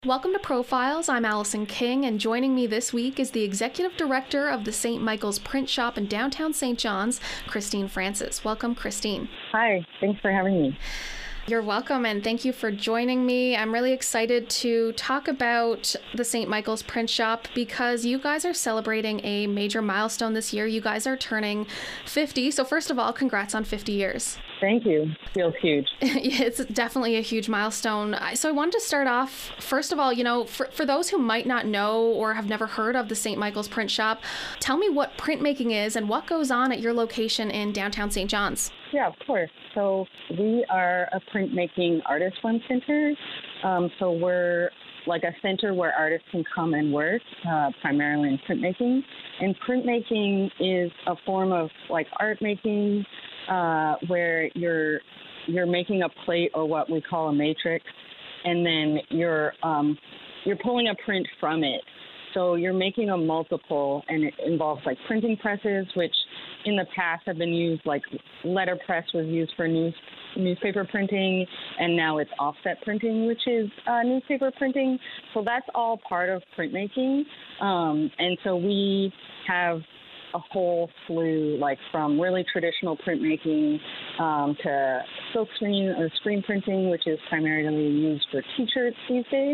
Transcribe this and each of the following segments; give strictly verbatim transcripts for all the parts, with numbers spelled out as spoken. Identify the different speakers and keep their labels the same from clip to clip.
Speaker 1: Welcome to Profiles. I'm Allison King, and joining me this week is the Executive Director of the Saint Michael's Print Shop in downtown Saint John's, Christine Francis. Welcome, Christine.
Speaker 2: Hi, thanks for having me.
Speaker 1: You're welcome, and thank you for joining me. I'm really excited to talk about the Saint Michael's Print Shop because you guys are celebrating a major milestone this year. You guys are turning fifty. So first of all, congrats on fifty years.
Speaker 2: Thank you. Feels huge.
Speaker 1: It's definitely a huge milestone. So I wanted to start off, first of all, you know, for, for those who might not know or have never heard of the Saint Michael's Print Shop, tell me what printmaking is and what goes on at your location in downtown Saint John's.
Speaker 2: Yeah, of course. So we are a printmaking artist one center. Um, so we're like a center where artists can come and work, uh, primarily in printmaking. And printmaking is a form of like art making, uh, where you're you're making a plate or what we call a matrix, and then you're um, you're pulling a print from it. So you're making a multiple, and it involves like printing presses, which in the past have been used, like letterpress was used for news, newspaper printing, and now it's offset printing, which is uh, newspaper printing. So that's all part of printmaking. Um, and so we have a whole slew, like from really traditional printmaking um, to silk screen or screen printing, which is primarily used for t-shirts these days.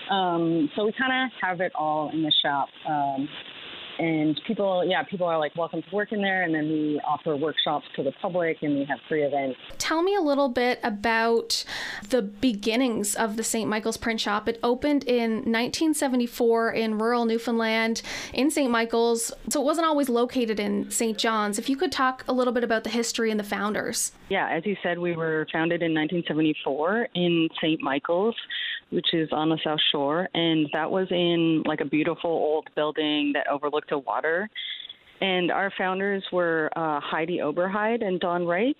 Speaker 2: Um, so we kind of have it all in the shop. Um, And people, yeah, people are like welcome to work in there. And then we offer workshops to the public and we have free events.
Speaker 1: Tell me a little bit about the beginnings of the Saint Michael's Print Shop. It opened in nineteen seventy-four in rural Newfoundland in Saint Michael's. So it wasn't always located in Saint John's. If you could talk a little bit about the history and the founders.
Speaker 2: Yeah, as you said, we were founded in nineteen seventy-four in Saint Michael's, which is on the South Shore. And that was in like a beautiful old building that overlooked the water. And our founders were uh, Heidi Oberheide and Don Wright,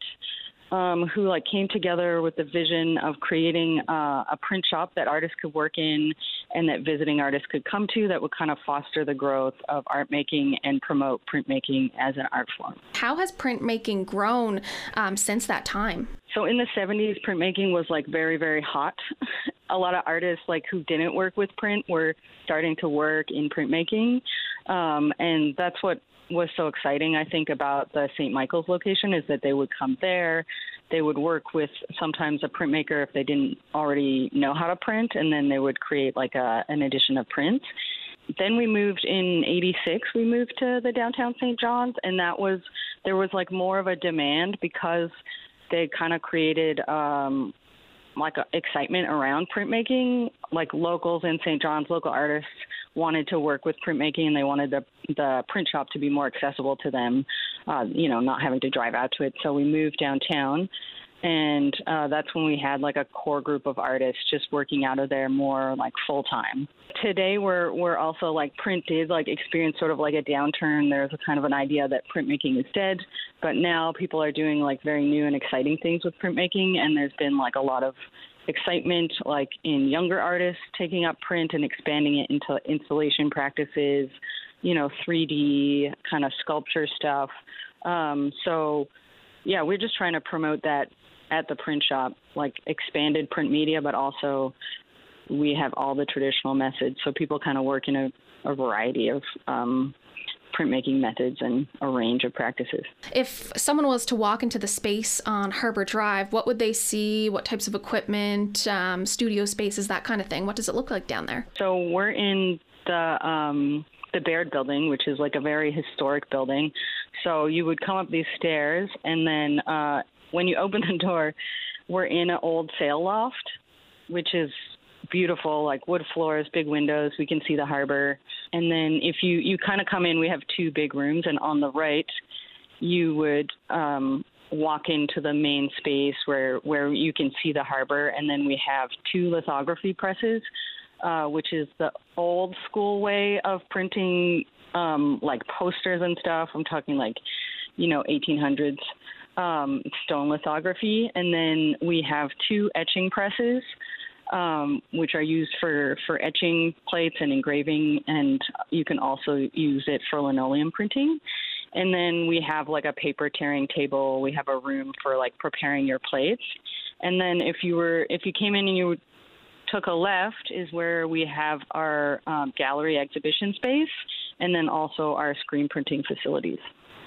Speaker 2: um, who like came together with the vision of creating uh, a print shop that artists could work in and that visiting artists could come to that would kind of foster the growth of art making and promote printmaking as an art form.
Speaker 1: How has printmaking grown um, since that time?
Speaker 2: So in the seventies, printmaking was like very, very hot. A lot of artists like who didn't work with print were starting to work in printmaking. Um, and that's what was so exciting, I think, about the Saint Michael's location is that they would come there. They would work with sometimes a printmaker if they didn't already know how to print, and then they would create like a, an edition of print. Then we moved in eighty-six, we moved to the downtown Saint John's, and that was, there was like more of a demand because they kind of created um, like a excitement around printmaking, like locals in Saint John's, local artists wanted to work with printmaking and they wanted the, the print shop to be more accessible to them, uh, you know, not having to drive out to it. So we moved downtown. And uh, that's when we had like a core group of artists just working out of there more like full time. Today we're we're also like print did like experience sort of like a downturn. There's a kind of an idea that printmaking is dead, but now people are doing like very new and exciting things with printmaking, and there's been like a lot of excitement like in younger artists taking up print and expanding it into installation practices, you know, three D kind of sculpture stuff. Um, so yeah, we're just trying to promote that at the print shop, like expanded print media, but also we have all the traditional methods. So people kind of work in a, a variety of um, printmaking methods and a range of practices.
Speaker 1: If someone was to walk into the space on Harbor Drive, what would they see? What types of equipment, um, studio spaces, that kind of thing? What does it look like down there?
Speaker 2: So we're in the um, the Baird building, which is like a very historic building. So you would come up these stairs, and then uh, when you open the door, we're in an old sail loft, which is beautiful, like wood floors, big windows. We can see the harbor. And then if you, you kind of come in, we have two big rooms, and on the right, you would um, walk into the main space where, where you can see the harbor. And then we have two lithography presses, uh, which is the old school way of printing um, like posters and stuff. I'm talking like, you know, eighteen hundreds. Um, stone lithography, and then we have two etching presses, um, which are used for, for etching plates and engraving, and you can also use it for linoleum printing. And then we have like a paper tearing table. We have a room for like preparing your plates. And then if you were, if you came in and you took a left is where we have our um, gallery exhibition space, and then also our screen printing facilities.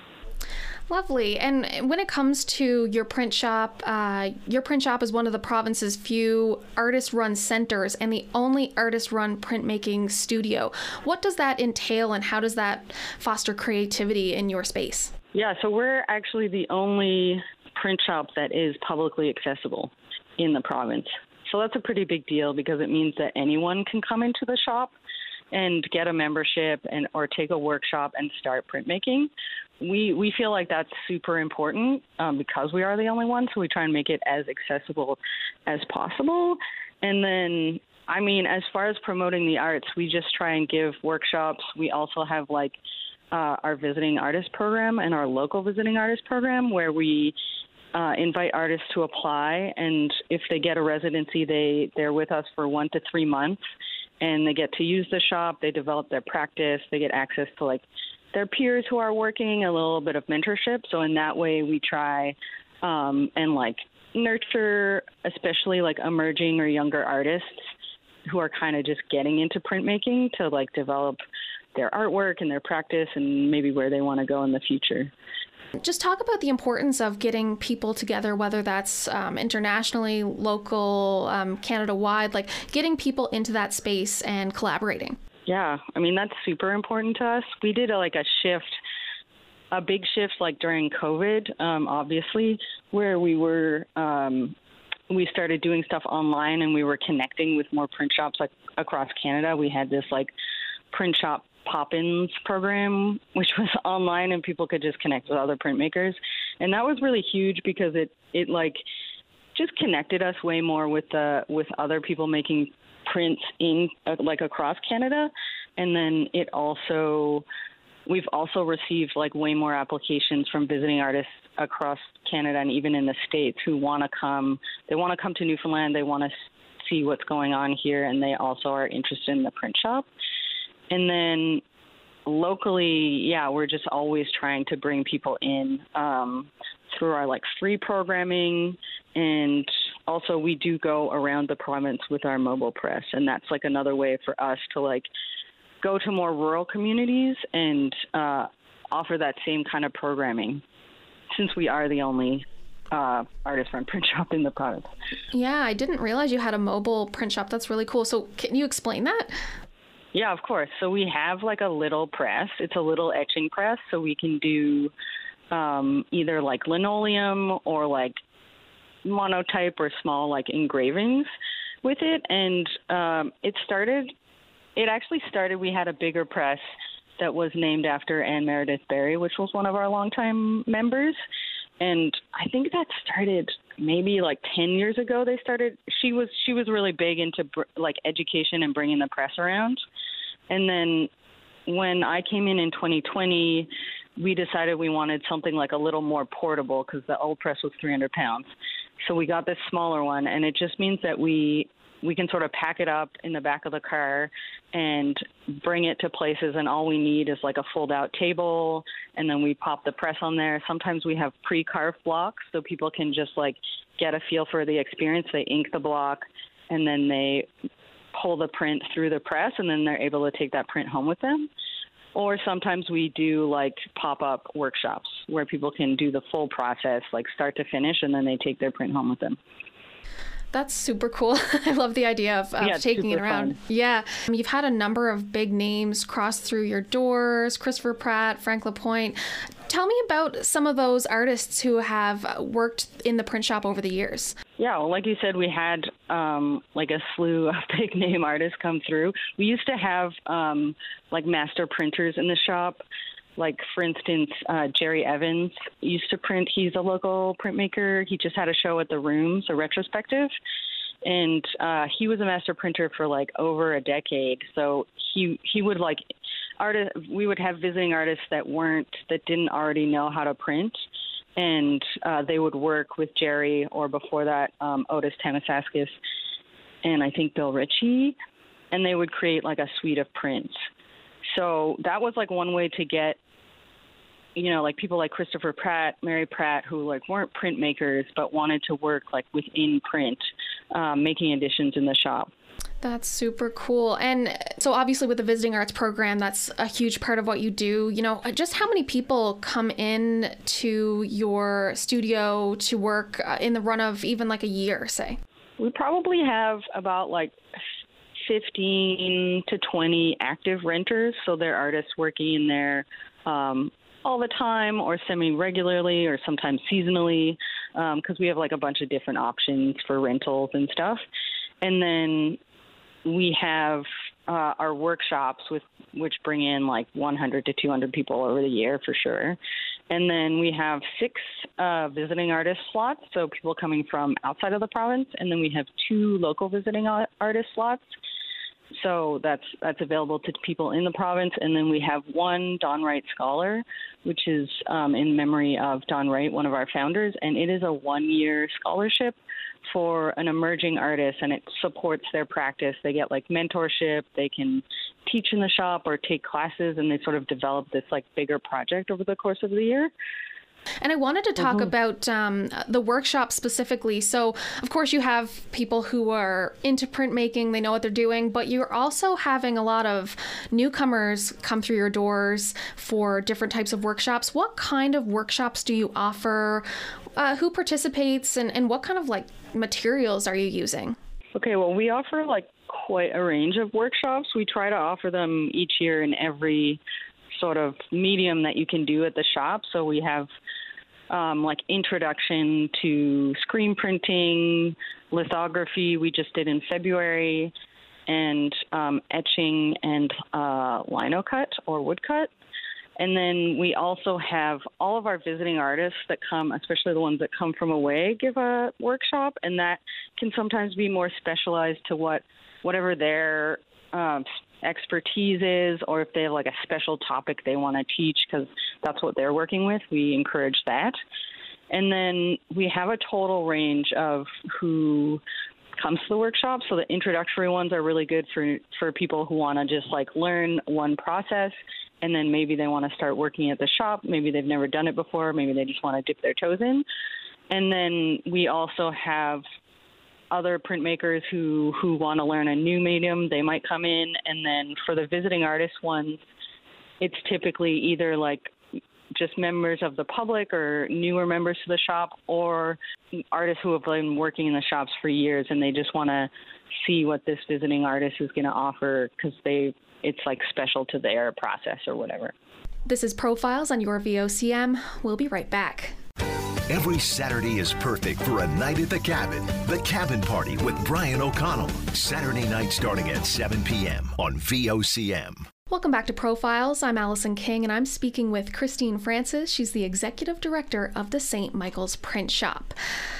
Speaker 1: Lovely. And when it comes to your print shop, uh, your print shop is one of the province's few artist-run centers and the only artist-run printmaking studio. What does that entail, and how does that foster creativity in your space?
Speaker 2: Yeah, so we're actually the only print shop that is publicly accessible in the province. So that's a pretty big deal because it means that anyone can come into the shop and get a membership and or take a workshop and start printmaking. We we feel like that's super important um, because we are the only one, so we try and make it as accessible as possible. And then, I mean, as far as promoting the arts, we just try and give workshops. We also have like uh, our visiting artist program and our local visiting artist program where we uh, invite artists to apply, and if they get a residency, they, they're with us for one to three months, and they get to use the shop, they develop their practice, they get access to like their peers who are working, a little bit of mentorship. So in that way, we try um, and like nurture, especially like emerging or younger artists who are kind of just getting into printmaking to like develop their artwork and their practice and maybe where they want to go in the future.
Speaker 1: Just talk about the importance of getting people together, whether that's um, internationally, local, um, Canada-wide, like getting people into that space and collaborating.
Speaker 2: Yeah, I mean, that's super important to us. We did a, like a shift, a big shift like during COVID, um, obviously, where we were, um, we started doing stuff online and we were connecting with more print shops like across Canada. We had this like print shop pop-ins program, which was online and people could just connect with other printmakers. And that was really huge because it, it like just connected us way more with the, with other people making prints in uh, like across Canada. And then it also, we've also received like way more applications from visiting artists across Canada and even in the States who want to come, they want to come to Newfoundland, they want to see what's going on here, and they also are interested in the print shop. And then locally, yeah, we're just always trying to bring people in um, through our like free programming, and also we do go around the province with our mobile press, and that's like another way for us to like go to more rural communities and uh, offer that same kind of programming, since we are the only uh, artist-run print shop in the province.
Speaker 1: Yeah, I didn't realize you had a mobile print shop. That's really cool. So can you explain that?
Speaker 2: Yeah, of course. So we have like a little press. It's a little etching press, so we can do um, either like linoleum or like monotype or small like engravings with it. And um, it started, it actually started, we had a bigger press that was named after Anne Meredith Barry, which was one of our longtime members. And I think that started maybe like ten years ago. They started, she was, she was really big into br- like education and bringing the press around. And then when I came in in twenty twenty, we decided we wanted something like a little more portable because the old press was three hundred pounds. So we got this smaller one, and it just means that we we can sort of pack it up in the back of the car and bring it to places, and all we need is like a fold-out table, and then we pop the press on there. Sometimes we have pre-carved blocks, so people can just like get a feel for the experience. They ink the block, and then they pull the print through the press, and then they're able to take that print home with them. Or sometimes we do like pop-up workshops where people can do the full process, like start to finish, and then they take their print home with them.
Speaker 1: That's super cool. I love the idea of, of
Speaker 2: yeah,
Speaker 1: taking it around.
Speaker 2: Fun.
Speaker 1: Yeah. You've had a number of big names cross through your doors, Christopher Pratt, Frank Lapointe. Tell me about some of those artists who have worked in the print shop over the years.
Speaker 2: Yeah, well, like you said, we had um, like a slew of big name artists come through. We used to have um, like master printers in the shop. Like, for instance, uh, Jerry Evans used to print. He's a local printmaker. He just had a show at the Rooms, a retrospective. And uh, he was a master printer for like over a decade. So he he would like artist. We would have visiting artists that weren't that didn't already know how to print, and uh, they would work with Jerry, or before that, um, Otis Tamasaskis, and I think Bill Ritchie, and they would create like a suite of prints. So that was like one way to get, you know, like people like Christopher Pratt, Mary Pratt, who like weren't printmakers but wanted to work like within print, um, making editions in the shop.
Speaker 1: That's super cool. And so obviously with the Visiting Arts program, that's a huge part of what you do. You know, just how many people come in to your studio to work uh, in the run of even like a year, say?
Speaker 2: We probably have about like fifteen to twenty active renters. So they're artists working in there um, all the time or semi-regularly or sometimes seasonally, because um, we have like a bunch of different options for rentals and stuff. And then we have uh, our workshops, with which bring in like one hundred to two hundred people over the year for sure. And then we have six uh, visiting artist slots, so people coming from outside of the province. And then we have two local visiting artist slots. So that's that's available to people in the province. And then we have one Don Wright Scholar, which is um, in memory of Don Wright, one of our founders. And it is a one-year scholarship for an emerging artist, and it supports their practice. They get like mentorship, they can teach in the shop or take classes, and they sort of develop this like bigger project over the course of the year.
Speaker 1: And I wanted to talk
Speaker 2: mm-hmm.
Speaker 1: about um, the workshop specifically. So, of course, you have people who are into printmaking, they know what they're doing, but you're also having a lot of newcomers come through your doors for different types of workshops. What kind of workshops do you offer? Uh, who participates, and, and what kind of like materials are you using?
Speaker 2: Okay, well, we offer like quite a range of workshops. We try to offer them each year in every sort of medium that you can do at the shop. So we have um, like introduction to screen printing, lithography we just did in February, and um, etching and uh, lino cut or woodcut. And then we also have all of our visiting artists that come, especially the ones that come from away, give a workshop, and that can sometimes be more specialized to what whatever their um, expertise is, or if they have like a special topic they want to teach, because that's what they're working with. We encourage that. And then we have a total range of who comes to the workshop. So the introductory ones are really good for for people who want to just like learn one process, and then maybe they want to start working at the shop. Maybe they've never done it before. Maybe they just want to dip their toes in. And then we also have other printmakers who, who want to learn a new medium. They might come in. And then for the visiting artist ones, it's typically either like just members of the public or newer members to the shop, or artists who have been working in the shops for years and they just want to see what this visiting artist is going to offer because they it's like special to their process or whatever.
Speaker 1: This is Profiles on your V O C M. We'll be right back.
Speaker 3: Every Saturday is perfect for a night at the cabin. The Cabin Party with Brian O'Connell. Saturday night starting at seven p.m. on V O C M.
Speaker 1: Welcome back to Profiles. I'm Allison King, and I'm speaking with Christine Francis. She's the executive director of the Saint Michael's Print Shop.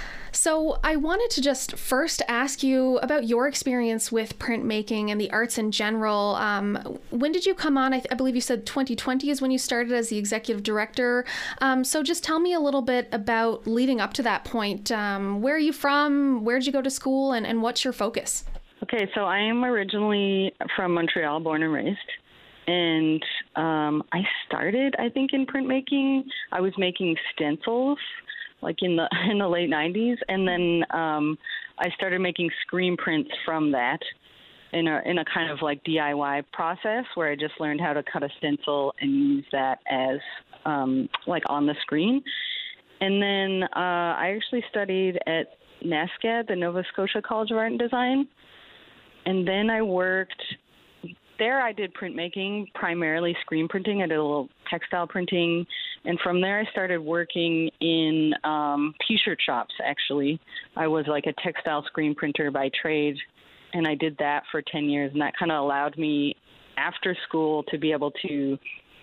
Speaker 1: So I wanted to just first ask you about your experience with printmaking and the arts in general. Um, when did you come on? I, th- I believe you said twenty twenty is when you started as the executive director. Um, so just tell me a little bit about leading up to that point. Um, where are you from? Where did you go to school? And, and what's your focus?
Speaker 2: Okay, so I am originally from Montreal, born and raised. And um, I started, I think, in printmaking. I was making stencils like in the in the late nineties, and then um, I started making screen prints from that in a in a kind of like D I Y process where I just learned how to cut a stencil and use that as um, like on the screen. And then uh, I actually studied at NSCAD, the Nova Scotia College of Art and Design, and then I worked there. I did printmaking, primarily screen printing. I did a little textile printing. And from there, I started working in um, T-shirt shops, actually. I was like a textile screen printer by trade, and I did that for ten years. And that kind of allowed me, after school, to be able to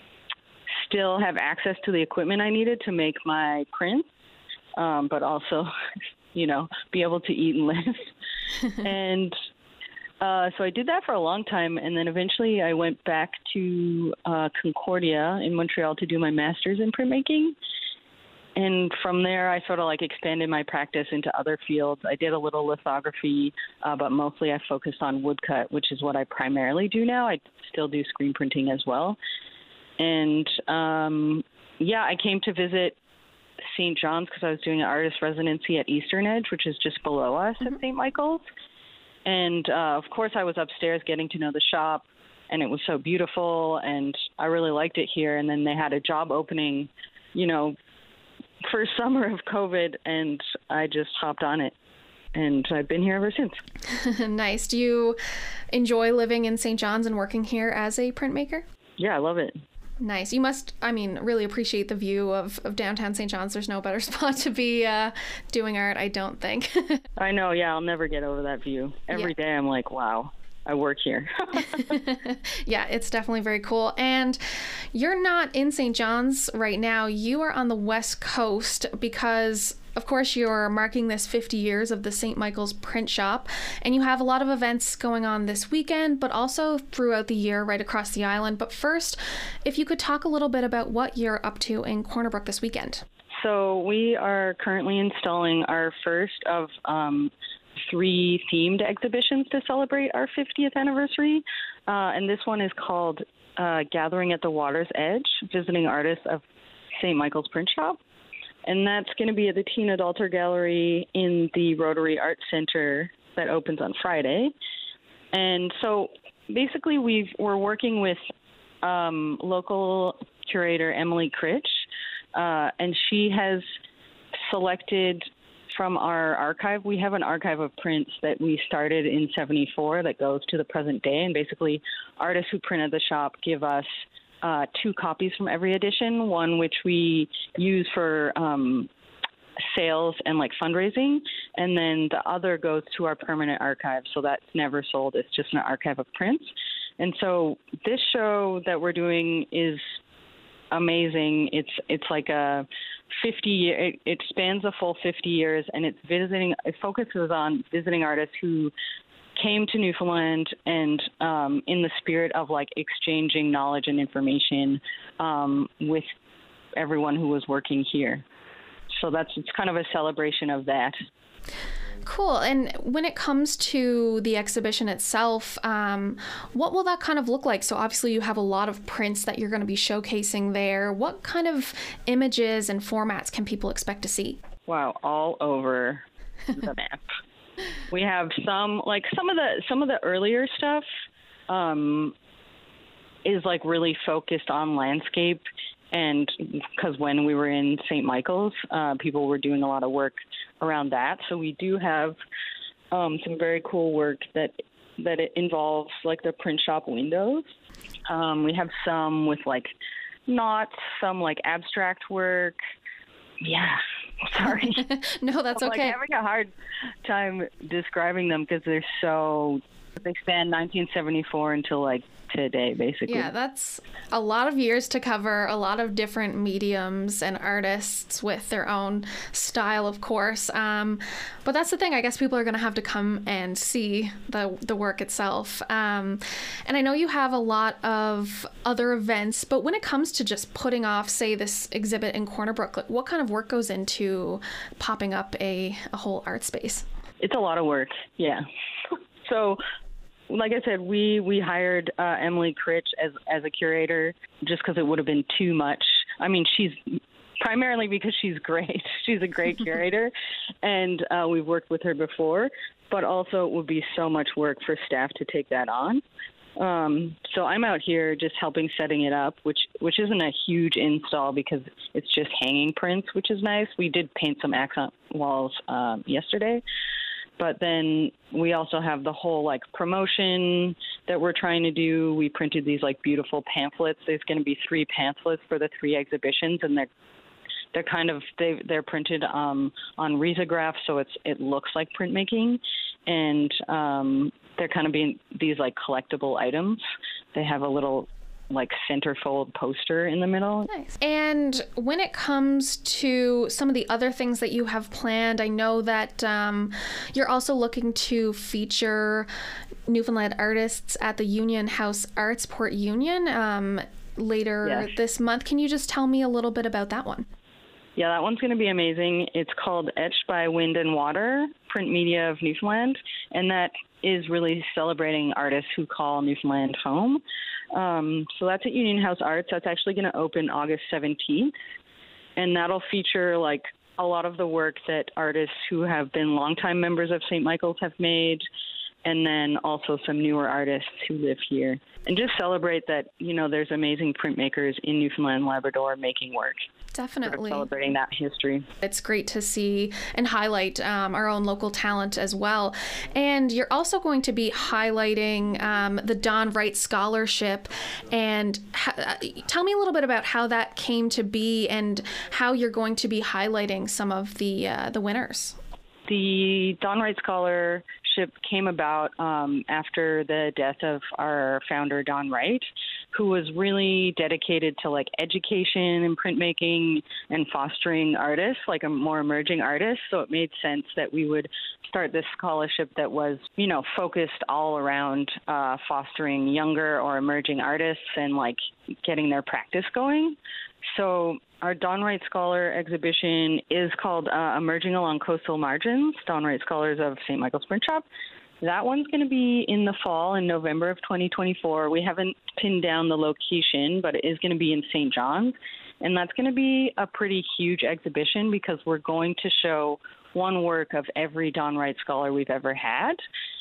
Speaker 2: still have access to the equipment I needed to make my prints, um, but also, you know, be able to eat and live. and Uh, so I did that for a long time, and then eventually I went back to uh, Concordia in Montreal to do my master's in printmaking. And from there, I sort of like expanded my practice into other fields. I did a little lithography, uh, but mostly I focused on woodcut, which is what I primarily do now. I still do screen printing as well. And um, yeah, I came to visit Saint John's because I was doing an artist residency at Eastern Edge, which is just below us mm-hmm. at Saint Michael's. And uh, of course, I was upstairs getting to know the shop, and it was so beautiful, and I really liked it here. And then they had a job opening, you know, first summer of COVID, and I just hopped on it. And I've been here ever since.
Speaker 1: Nice. Do you enjoy living in Saint John's and working here as a printmaker?
Speaker 2: Yeah, I love it.
Speaker 1: Nice. You must, I mean, really appreciate the view of, of downtown Saint John's. There's no better spot to be uh, doing art, I don't think.
Speaker 2: I know. Yeah, I'll never get over that view. Every yeah. day I'm like, wow, I work here.
Speaker 1: Yeah, it's definitely very cool. And you're not in Saint John's right now. You are on the West Coast because, of course, you're marking this fifty years of the Saint Michael's Print Shop, and you have a lot of events going on this weekend, but also throughout the year right across the island. But first, if you could talk a little bit about what you're up to in Corner Brook this weekend.
Speaker 2: So we are currently installing our first of um, three themed exhibitions to celebrate our fiftieth anniversary, uh, and this one is called uh, Gathering at the Water's Edge, Visiting Artists of Saint Michael's Print Shop. And that's going to be at the Tina Dalter Gallery in the Rotary Art Center that opens on Friday. And so basically we've, we're working with um, local curator Emily Critch, uh, and she has selected from our archive. We have an archive of prints that we started in seventy-four that goes to the present day. And basically artists who print at the shop give us Uh, two copies from every edition, one which we use for um, sales and like fundraising, and then the other goes to our permanent archive, so that's never sold. It's just an archive of prints. And so this show that we're doing is amazing. It's it's like a fifty year, it, it spans a full fifty years, and it's visiting, it focuses on visiting artists who came to Newfoundland and um, in the spirit of like exchanging knowledge and information um, with everyone who was working here. So that's, it's kind of a celebration of that.
Speaker 1: Cool. And when it comes to the exhibition itself, um, what will that kind of look like? So obviously you have a lot of prints that you're going to be showcasing there. What kind of images and formats can people expect to see?
Speaker 2: Wow, all over the map. We have some, like some of the some of the earlier stuff um, is like really focused on landscape, and because when we were in Saint Michael's, uh, people were doing a lot of work around that. So we do have um, some very cool work that that it involves like the print shop windows. Um, we have some with like knots, some like abstract work. Yeah. Sorry.
Speaker 1: No, that's
Speaker 2: I'm,
Speaker 1: okay.
Speaker 2: Like, having a hard time describing them because they're so, they span nineteen seventy-four until like today, basically.
Speaker 1: Yeah, that's a lot of years to cover, a lot of different mediums and artists with their own style, of course. Um, but that's the thing. I guess people are going to have to come and see the the work itself. Um, and I know you have a lot of other events, but when it comes to just putting off, say, this exhibit in Corner Brook, like, what kind of work goes into popping up a, a whole art space?
Speaker 2: It's a lot of work, yeah. So, like I said, we, we hired uh, Emily Critch as as a curator just because it would have been too much. I mean, she's primarily because she's great. She's a great curator, and uh, we've worked with her before, but also it would be so much work for staff to take that on. Um, so I'm out here just helping setting it up, which which isn't a huge install because it's just hanging prints, which is nice. We did paint some accent walls um, yesterday. But then we also have the whole like promotion that we're trying to do. We printed these like beautiful pamphlets. There's going to be three pamphlets for the three exhibitions, and they're they're kind of they they're printed um, on risograph, so it's it looks like printmaking, and um, they're kind of being these like collectible items. They have a little like centerfold poster in the middle.
Speaker 1: Nice. And when it comes to some of the other things that you have planned, I know that um, you're also looking to feature Newfoundland artists at the Union House Arts Port Union um, later
Speaker 2: yes.
Speaker 1: this month. Can you just tell me a little bit about that one?
Speaker 2: Yeah, that one's going to be amazing. It's called Etched by Wind and Water, Print Media of Newfoundland, and that is really celebrating artists who call Newfoundland home. Um, so that's at Union House Arts. That's actually going to open August seventeenth, and that'll feature like a lot of the work that artists who have been longtime members of Saint Michael's have made, and then also some newer artists who live here. And just celebrate that, you know, there's amazing printmakers in Newfoundland and Labrador making work.
Speaker 1: Definitely.
Speaker 2: Sort of celebrating that history.
Speaker 1: It's great to see and highlight um, our own local talent as well. And you're also going to be highlighting um, the Don Wright Scholarship. And ha- tell me a little bit about how that came to be and how you're going to be highlighting some of the uh, the winners.
Speaker 2: The Don Wright Scholarship came about um, after the death of our founder, Don Wright, who was really dedicated to like education and printmaking and fostering artists, like a more emerging artists. So it made sense that we would start this scholarship that was, you know, focused all around uh, fostering younger or emerging artists and like getting their practice going. So our Don Wright Scholar exhibition is called uh, Emerging Along Coastal Margins, Don Wright Scholars of Saint Michael's Print Shop. That one's going to be in the fall, in November of twenty twenty-four. We haven't pinned down the location, but it is going to be in Saint John's. And that's going to be a pretty huge exhibition because we're going to show one work of every Don Wright Scholar we've ever had.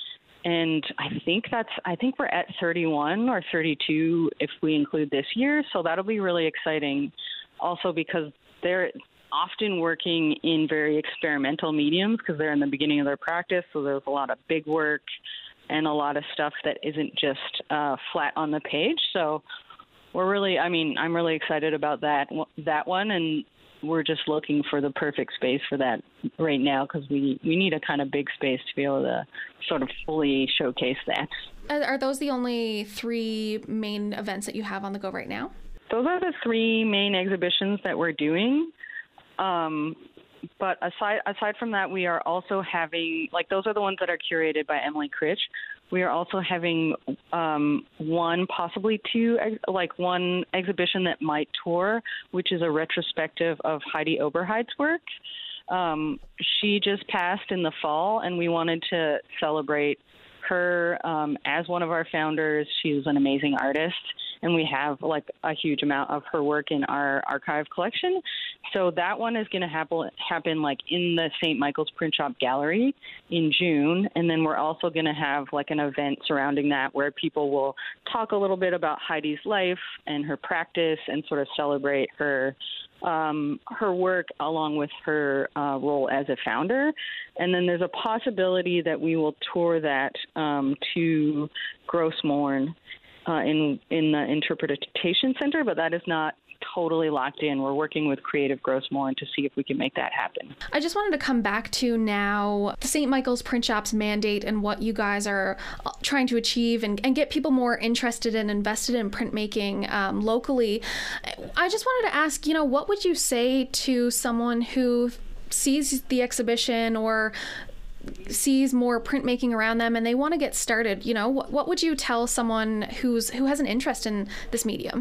Speaker 2: And I think that's, I think we're at thirty-one or thirty-two if we include this year. So that'll be really exciting also because they're often working in very experimental mediums because they're in the beginning of their practice. So there's a lot of big work and a lot of stuff that isn't just uh, flat on the page. So we're really, I mean, I'm really excited about that, that one. And we're just looking for the perfect space for that right now because we, we need a kind of big space to be able to sort of fully showcase that.
Speaker 1: Are those the only three main events that you have on the go right now?
Speaker 2: Those are the three main exhibitions that we're doing. Um, but aside aside from that, we are also having, like, those are the ones that are curated by Emily Critch. We are also having um, one, possibly two, like one exhibition that might tour, which is a retrospective of Heidi Oberheid's work. Um, she just passed in the fall, and we wanted to celebrate her um, as one of our founders. She was an amazing artist, and we have like a huge amount of her work in our archive collection. So that one is going to happen happen like in the Saint Michael's Print Shop Gallery in June, and then we're also going to have like an event surrounding that where people will talk a little bit about Heidi's life and her practice and sort of celebrate her um, her work along with her uh, role as a founder. And then there's a possibility that we will tour that um, to Gross Morn uh, in in the Interpretation Center, but that is not totally locked in. We're working with Creative Gross Morn to see if we can make that happen.
Speaker 1: I just wanted to come back to now the Saint Michael's Print Shop's mandate and what you guys are trying to achieve and, and get people more interested and invested in printmaking um, locally. I just wanted to ask, you know, what would you say to someone who sees the exhibition or sees more printmaking around them and they want to get started? You know, what, what would you tell someone who's who has an interest in this medium?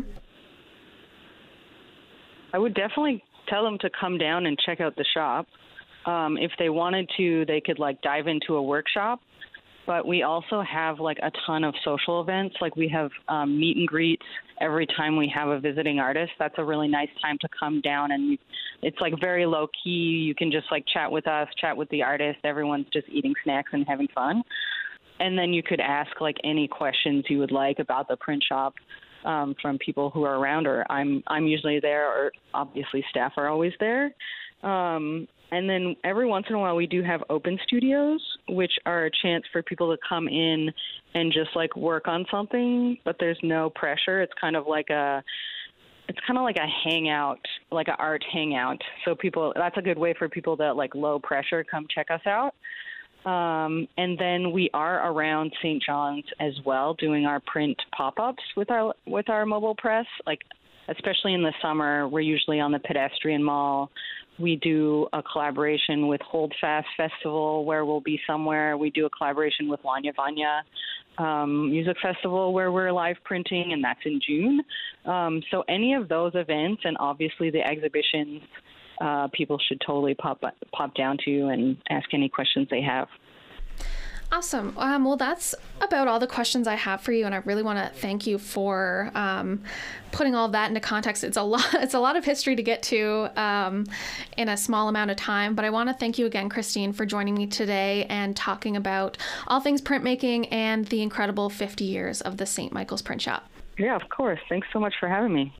Speaker 2: I would definitely tell them to come down and check out the shop. Um, if they wanted to, they could like dive into a workshop. But we also have like a ton of social events. Like we have um, meet and greets every time we have a visiting artist. That's a really nice time to come down, and it's like very low key. You can just like chat with us, chat with the artist. Everyone's just eating snacks and having fun. And then you could ask like any questions you would like about the print shop. Um, from people who are around, or I'm I'm usually there, or obviously staff are always there. Um, and then every once in a while we do have open studios, which are a chance for people to come in and just like work on something, but there's no pressure. It's kind of like a it's kind of like a hangout, like an art hangout. So people, that's a good way for people that like low pressure come check us out. Um, and then we are around Saint John's as well, doing our print pop-ups with our with our mobile press. Like, especially in the summer, we're usually on the Pedestrian Mall. We do a collaboration with Holdfast Festival, where we'll be somewhere. We do a collaboration with Lanya Vanya um, Music Festival, where we're live printing, and that's in June. Um, so any of those events, and obviously the exhibitions, Uh, people should totally pop pop down to and ask any questions they have.
Speaker 1: Awesome. Um, well, that's about all the questions I have for you, and I really want to thank you for um, putting all of that into context. It's a lot. It's a lot of history to get to um, in a small amount of time. But I want to thank you again, Christine, for joining me today and talking about all things printmaking and the incredible fifty years of the Saint Michael's Print Shop.
Speaker 2: Yeah, of course. Thanks so much for having me.